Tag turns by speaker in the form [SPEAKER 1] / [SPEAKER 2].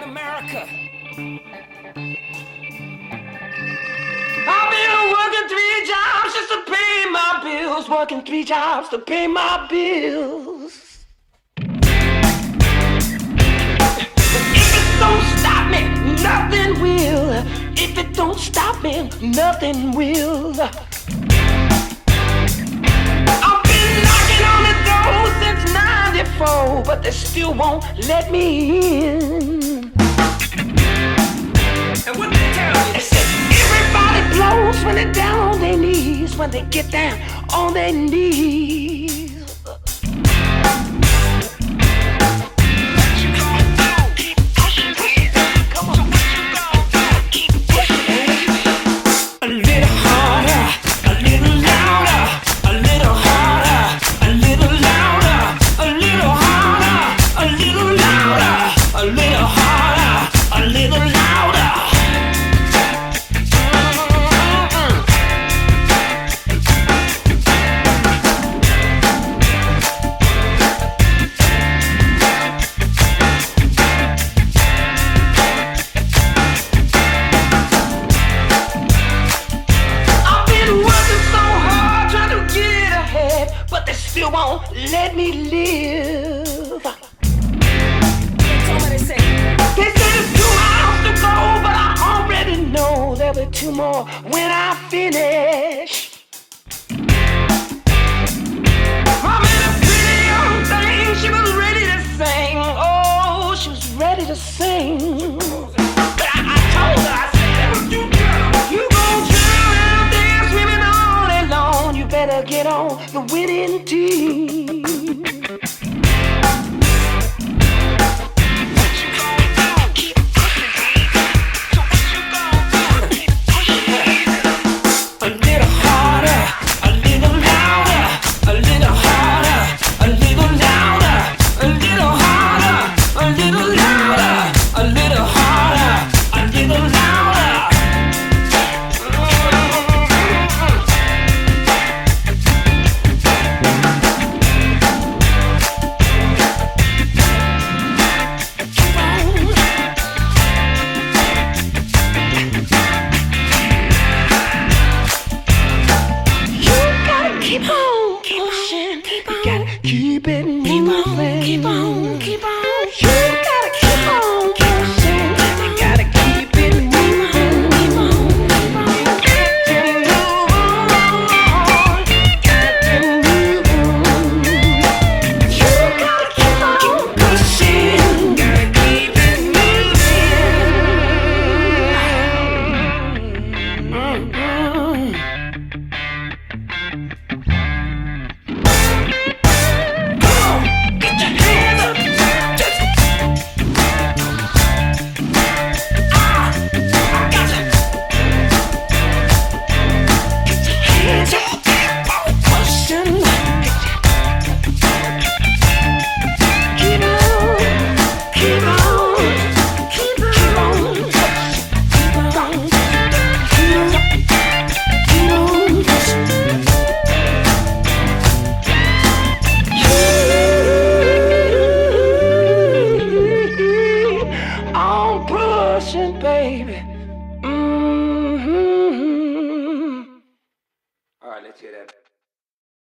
[SPEAKER 1] America.
[SPEAKER 2] I've been working 3 jobs just to pay my bills. Working 3 jobs to pay my bills. If it don't stop me, nothing will. If it don't stop me, nothing will. I've been knocking on the door since '94, but they still won't let me in.
[SPEAKER 1] And what they tell you?
[SPEAKER 2] They said everybody blows when they're down on their knees, when they get down on their knees. A little harder, a little louder, a little harder, a little louder, a little harder, a little louder, a little harder, a little louder. I've been working so hard trying to get ahead, but they still won't let me live.
[SPEAKER 1] Tell me they say.
[SPEAKER 2] They said there's 2 miles to go, but I already know there'll be 2 more when I finish. I met a pretty young thing, she was ready to sing. Oh, she was ready to sing. But I told her, I said, what you do? You gon' turn around there swimming all day long. You better get on the winning team.